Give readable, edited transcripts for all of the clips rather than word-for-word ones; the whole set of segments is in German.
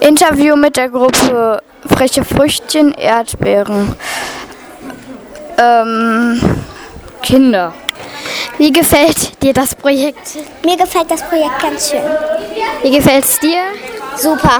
Interview mit der Gruppe Freche Früchtchen Erdbeeren. Kinder. Wie gefällt dir das Projekt? Mir gefällt das Projekt ganz schön. Wie gefällt es dir? Super.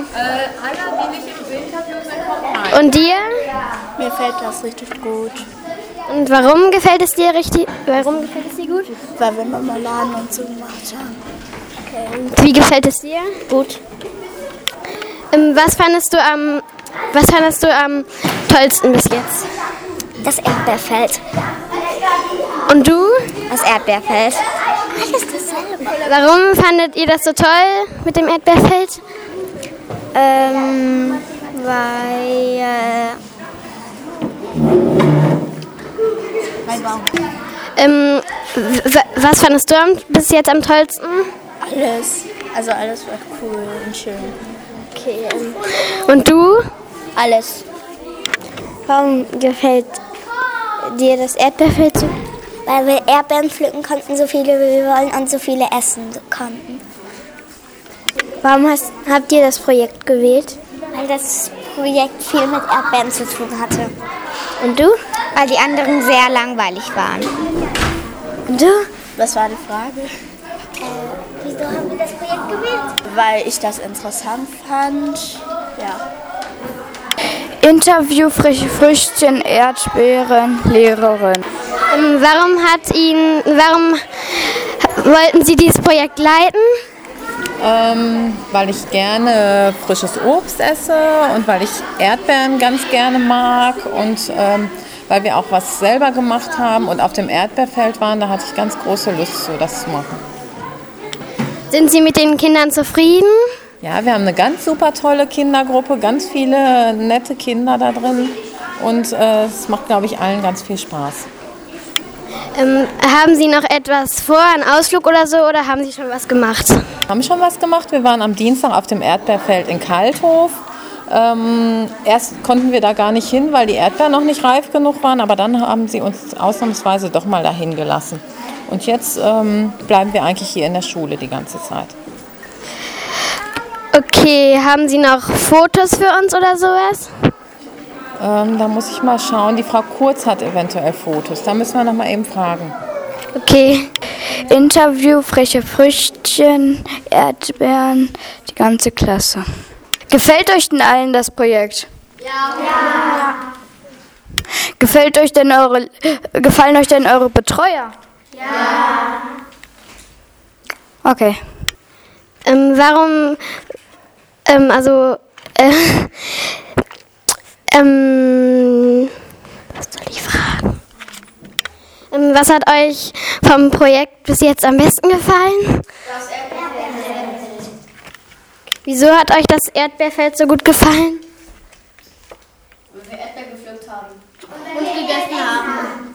Und dir? Mir gefällt das richtig gut. Und warum gefällt es dir richtig? Warum gefällt es dir gut? Weil wir Marmeladen und so gemacht haben. Und wie gefällt es dir? Gut. Was fandest du am tollsten bis jetzt? Das Erdbeerfeld. Und du? Das Erdbeerfeld. Alles dasselbe. Warum fandet ihr das so toll mit dem Erdbeerfeld? Was fandest du bis jetzt am tollsten? Alles. Also alles war cool und schön. Okay. Und du? Alles. Warum gefällt dir das Erdbeerfeld so? Weil wir Erdbeeren pflücken konnten, so viele wie wir wollen und so viele essen konnten. Warum habt ihr das Projekt gewählt? Weil das Projekt viel mit Erdbeeren zu tun hatte. Und du? Weil die anderen sehr langweilig waren. Und du? Was war die Frage? Wieso haben wir das Projekt gewählt? Weil ich das interessant fand. Ja. Interview Freche Früchtchen Erdbeeren Lehrerin. Warum wollten Sie dieses Projekt leiten? Weil ich gerne frisches Obst esse und weil ich Erdbeeren ganz gerne mag und weil wir auch was selber gemacht haben und auf dem Erdbeerfeld waren, da hatte ich ganz große Lust, so das zu machen. Sind Sie mit den Kindern zufrieden? Ja, wir haben eine ganz super tolle Kindergruppe, ganz viele nette Kinder da drin und es macht, glaube ich, allen ganz viel Spaß. Haben Sie noch etwas vor, einen Ausflug oder so, oder haben Sie schon was gemacht? Wir haben schon was gemacht. Wir waren am Dienstag auf dem Erdbeerfeld in Kalthof. Erst konnten wir da gar nicht hin, weil die Erdbeeren noch nicht reif genug waren, aber dann haben sie uns ausnahmsweise doch mal dahin gelassen. Und jetzt bleiben wir eigentlich hier in der Schule die ganze Zeit. Okay, haben Sie noch Fotos für uns oder sowas? Da muss ich mal schauen. Die Frau Kurz hat eventuell Fotos. Da müssen wir noch mal eben fragen. Okay. Interview Freche Früchtchen Erdbeeren, die ganze Klasse. Gefällt euch denn allen das Projekt? Ja. Gefallen euch denn eure Betreuer? Ja. Okay. Was soll ich fragen? Was hat euch vom Projekt bis jetzt am besten gefallen? Das Erdbeerfeld. Wieso hat euch das Erdbeerfeld so gut gefallen? Weil wir Erdbeeren gepflückt haben. Und gegessen haben.